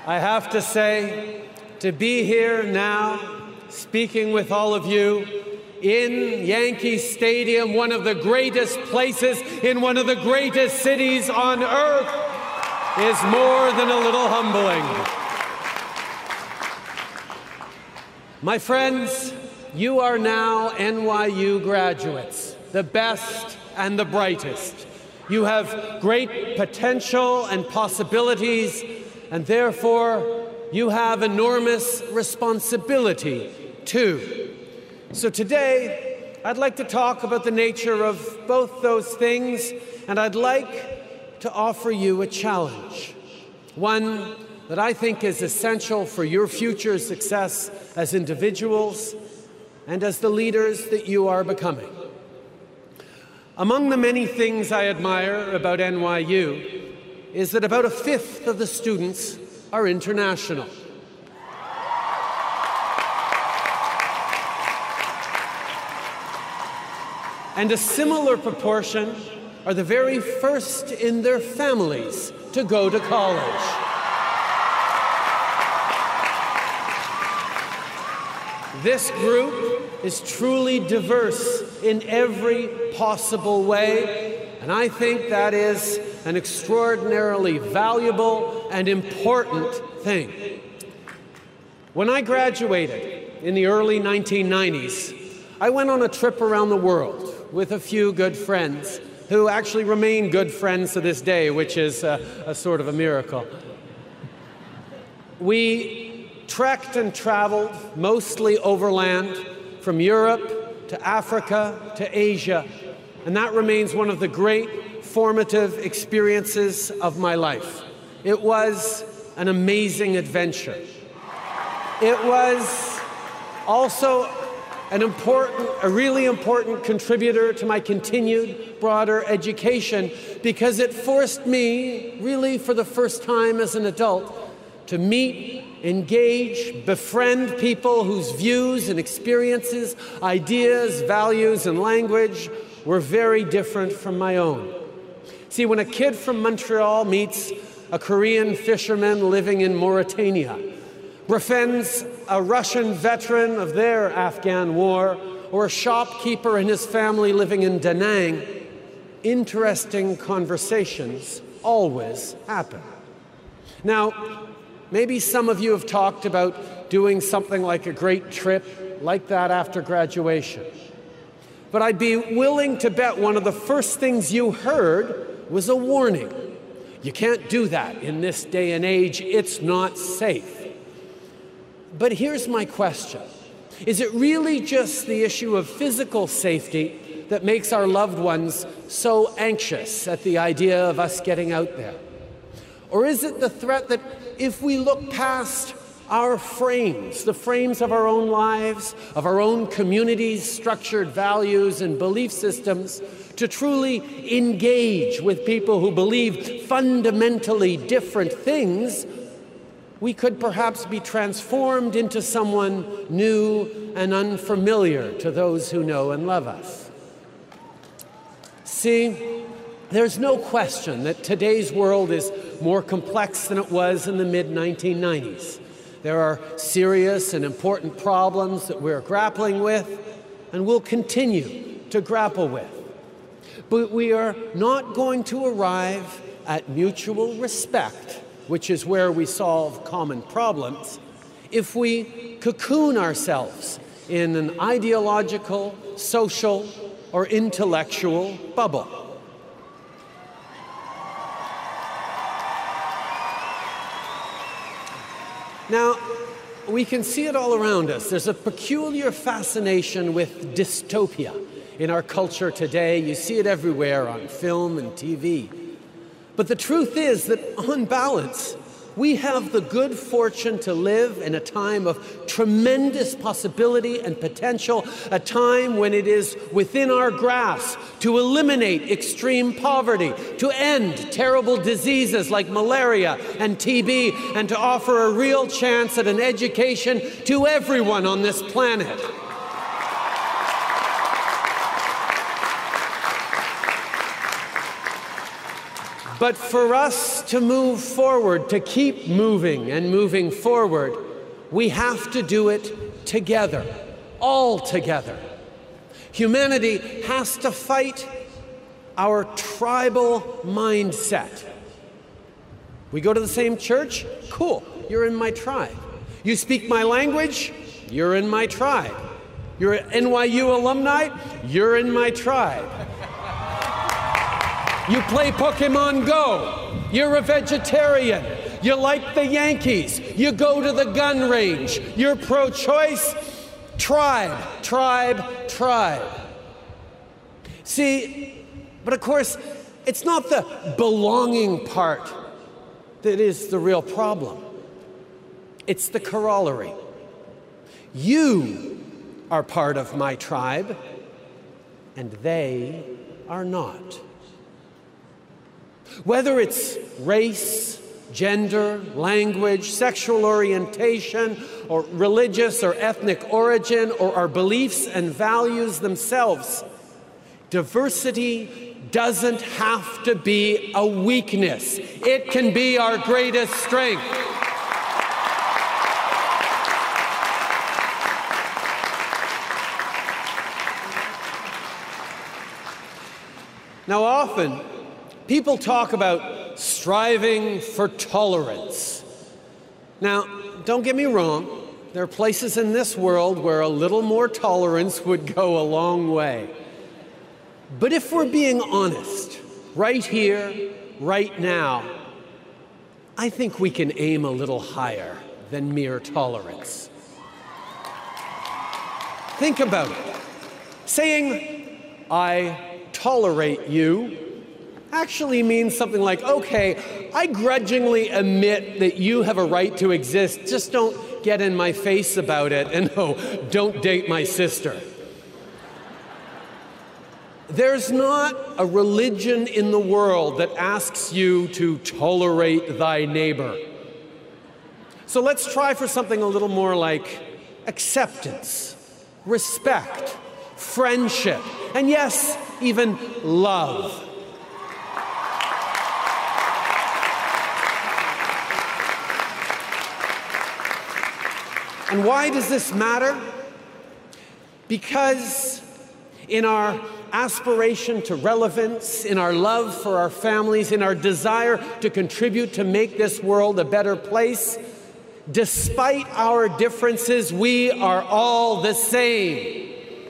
I have to say, to be here now, speaking with all of you in Yankee Stadium, one of the greatest places in one of the greatest cities on earth, is more than a little humbling. My friends, you are now NYU graduates, the best and the brightest. You have great potential and possibilities, and therefore you have enormous responsibility too. So today, I'd like to talk about the nature of both those things, and I'd like to offer you a challenge, one that I think is essential for your future success as individuals and as the leaders that you are becoming. Among the many things I admire about NYU is that about a fifth of the students are international. And a similar proportion are the very first in their families to go to college. This group is truly diverse in every possible way, and I think that is an extraordinarily valuable and important thing. When I graduated in the early 1990s, I went on a trip around the world with a few good friends who actually remain good friends to this day, which is a sort of a miracle. We trekked and traveled, mostly overland, from Europe to Africa to Asia, and that remains one of the great formative experiences of my life. It was an amazing adventure. It was also a really important contributor to my continued broader education, because it forced me, really for the first time as an adult, to meet, engage, befriend people whose views and experiences, ideas, values, and language were very different from my own. See, when a kid from Montreal meets a Korean fisherman living in Mauritania, befriends a Russian veteran of their Afghan war, or a shopkeeper and his family living in Da Nang, interesting conversations always happen. Now, maybe some of you have talked about doing something like a great trip like that after graduation. But I'd be willing to bet one of the first things you heard was a warning. You can't do that in this day and age. It's not safe. But here's my question. Is it really just the issue of physical safety that makes our loved ones so anxious at the idea of us getting out there? Or is it the threat that if we look past our frames, the frames of our own lives, of our own communities' structured values and belief systems, to truly engage with people who believe fundamentally different things, we could perhaps be transformed into someone new and unfamiliar to those who know and love us? See, there's no question that today's world is more complex than it was in the mid-1990s. There are serious and important problems that we're grappling with and will continue to grapple with. But we are not going to arrive at mutual respect, which is where we solve common problems, if we cocoon ourselves in an ideological, social, or intellectual bubble. Now, we can see it all around us. There's a peculiar fascination with dystopia in our culture today. You see it everywhere on film and TV. But the truth is that, on balance, we have the good fortune to live in a time of tremendous possibility and potential, a time when it is within our grasp to eliminate extreme poverty, to end terrible diseases like malaria and TB, and to offer a real chance at an education to everyone on this planet. But for us to move forward, to keep moving and moving forward, we have to do it together, all together. Humanity has to fight our tribal mindset. We go to the same church? Cool, you're in my tribe. You speak my language? You're in my tribe. You're an NYU alumni? You're in my tribe. You play Pokemon Go. You're a vegetarian. You like the Yankees. You go to the gun range. You're pro-choice. Tribe, tribe, tribe. See, but of course, it's not the belonging part that is the real problem. It's the corollary. You are part of my tribe, and they are not. Whether it's race, gender, language, sexual orientation, or religious or ethnic origin, or our beliefs and values themselves, diversity doesn't have to be a weakness. It can be our greatest strength. Now, often, people talk about striving for tolerance. Now, don't get me wrong. There are places in this world where a little more tolerance would go a long way. But if we're being honest, right here, right now, I think we can aim a little higher than mere tolerance. Think about it. Saying, I tolerate you actually means something like, okay, I grudgingly admit that you have a right to exist, just don't get in my face about it, and no, don't date my sister. There's not a religion in the world that asks you to tolerate thy neighbor. So let's try for something a little more like acceptance, respect, friendship, and yes, even love. And why does this matter? Because in our aspiration to relevance, in our love for our families, in our desire to contribute to make this world a better place, despite our differences, we are all the same.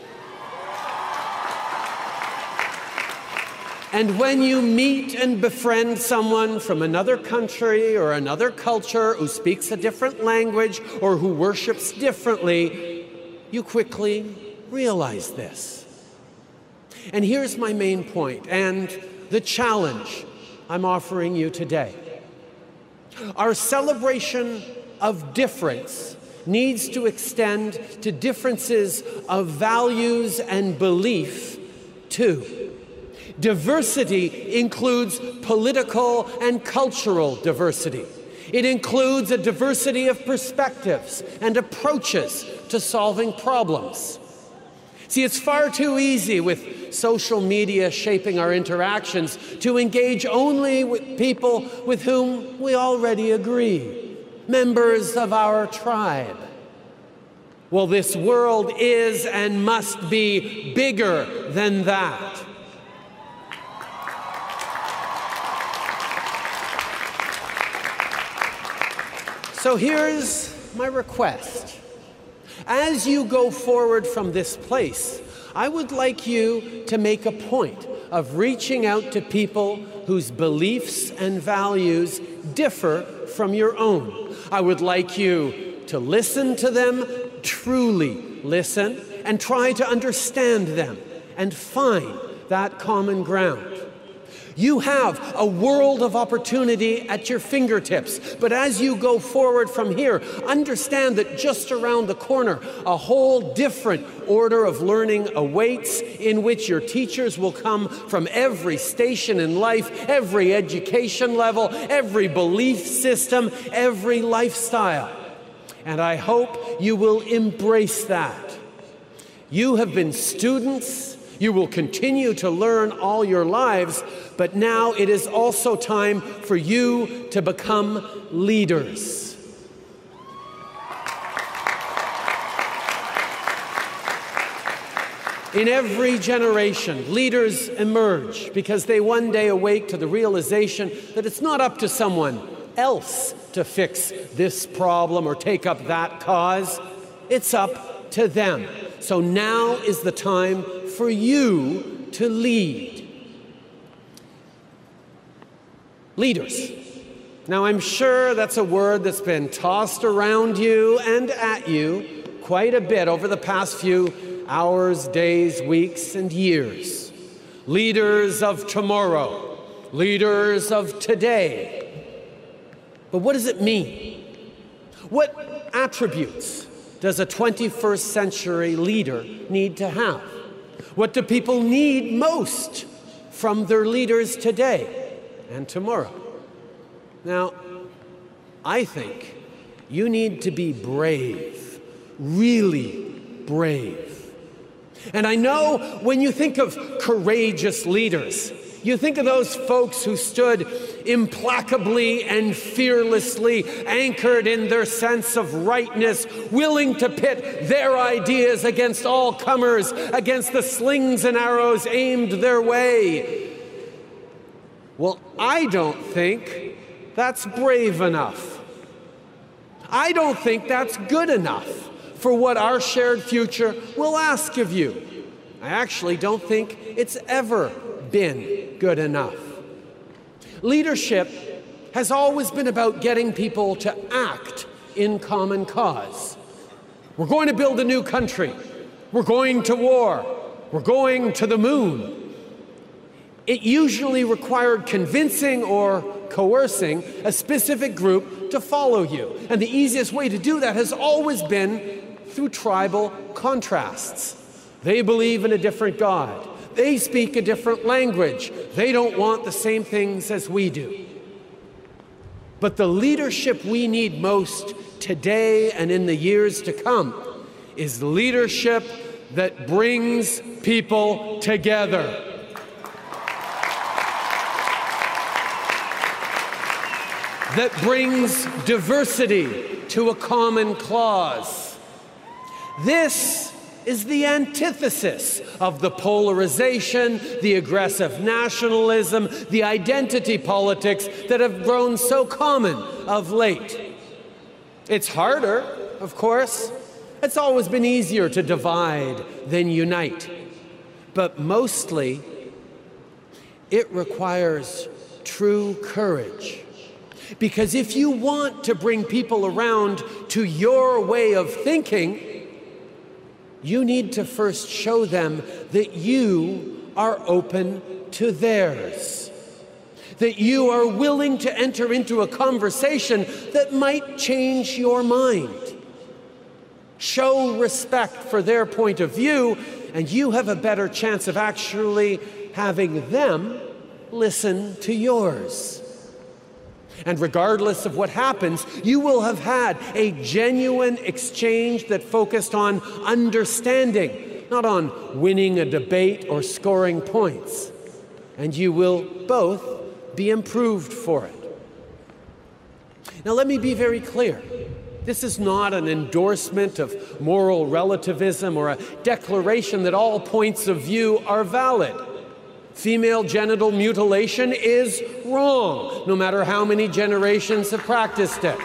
And when you meet and befriend someone from another country or another culture who speaks a different language or who worships differently, you quickly realize this. And here's my main point and the challenge I'm offering you today. Our celebration of difference needs to extend to differences of values and belief too. Diversity includes political and cultural diversity. It includes a diversity of perspectives and approaches to solving problems. See, it's far too easy with social media shaping our interactions to engage only with people with whom we already agree, members of our tribe. Well, this world is and must be bigger than that. So here's my request. As you go forward from this place, I would like you to make a point of reaching out to people whose beliefs and values differ from your own. I would like you to listen to them, truly listen, and try to understand them and find that common ground. You have a world of opportunity at your fingertips, but as you go forward from here, understand that just around the corner, a whole different order of learning awaits, in which your teachers will come from every station in life, every education level, every belief system, every lifestyle. And I hope you will embrace that. You have been students. You will continue to learn all your lives, but now it is also time for you to become leaders. In every generation, leaders emerge because they one day awake to the realization that it's not up to someone else to fix this problem or take up that cause. It's up to them. So now is the time for you to lead. Leaders. Now, I'm sure that's a word that's been tossed around you and at you quite a bit over the past few hours, days, weeks, and years. Leaders of tomorrow. Leaders of today. But what does it mean? What attributes does a 21st century leader need to have? What do people need most from their leaders today and tomorrow? Now, I think you need to be brave, really brave. And I know when you think of courageous leaders, you think of those folks who stood implacably and fearlessly anchored in their sense of rightness, willing to pit their ideas against all comers, against the slings and arrows aimed their way. Well, I don't think that's brave enough. I don't think that's good enough for what our shared future will ask of you. I actually don't think it's ever been good enough. Leadership has always been about getting people to act in common cause. We're going to build a new country. We're going to war. We're going to the moon. It usually required convincing or coercing a specific group to follow you. And the easiest way to do that has always been through tribal contrasts. They believe in a different God. They speak a different language. They don't want the same things as we do. But the leadership we need most today and in the years to come is leadership that brings people together. That brings diversity to a common cause. This is the antithesis of the polarization, the aggressive nationalism, the identity politics that have grown so common of late. It's harder, of course. It's always been easier to divide than unite. But mostly, it requires true courage. Because if you want to bring people around to your way of thinking, you need to first show them that you are open to theirs. That you are willing to enter into a conversation that might change your mind. Show respect for their point of view, and you have a better chance of actually having them listen to yours. And regardless of what happens, you will have had a genuine exchange that focused on understanding, not on winning a debate or scoring points. And you will both be improved for it. Now, let me be very clear. This is not an endorsement of moral relativism or a declaration that all points of view are valid. Female genital mutilation is wrong, no matter how many generations have practiced it.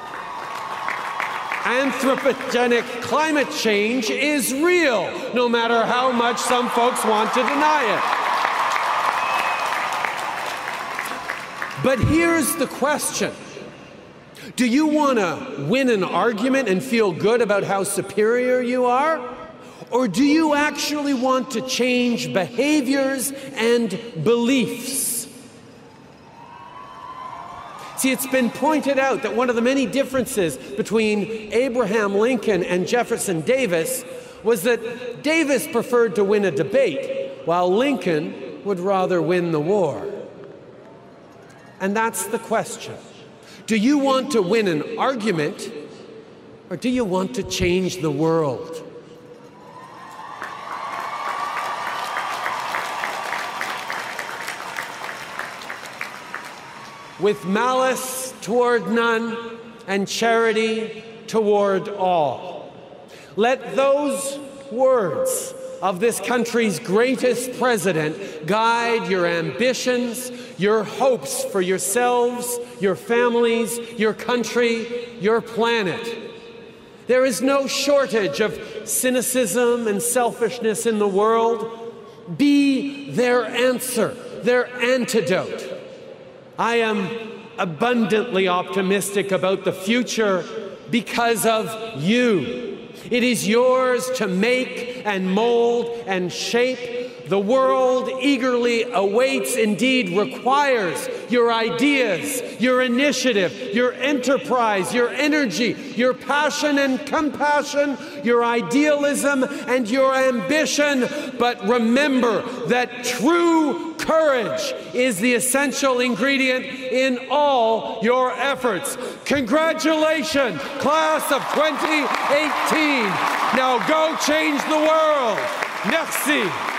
Anthropogenic climate change is real, no matter how much some folks want to deny it. But here's the question. Do you want to win an argument and feel good about how superior you are? Or do you actually want to change behaviors and beliefs? See, it's been pointed out that one of the many differences between Abraham Lincoln and Jefferson Davis was that Davis preferred to win a debate, while Lincoln would rather win the war. And that's the question. Do you want to win an argument, or do you want to change the world? with malice toward none and charity toward all. Let those words of this country's greatest president guide your ambitions, your hopes for yourselves, your families, your country, your planet. There is no shortage of cynicism and selfishness in the world. Be their answer, their antidote. I am abundantly optimistic about the future because of you. It is yours to make and mold and shape. The world eagerly awaits, indeed requires, your ideas, your initiative, your enterprise, your energy, your passion and compassion, your idealism and your ambition. But remember that true courage is the essential ingredient in all your efforts. Congratulations, class of 2018. Now go change the world. Merci.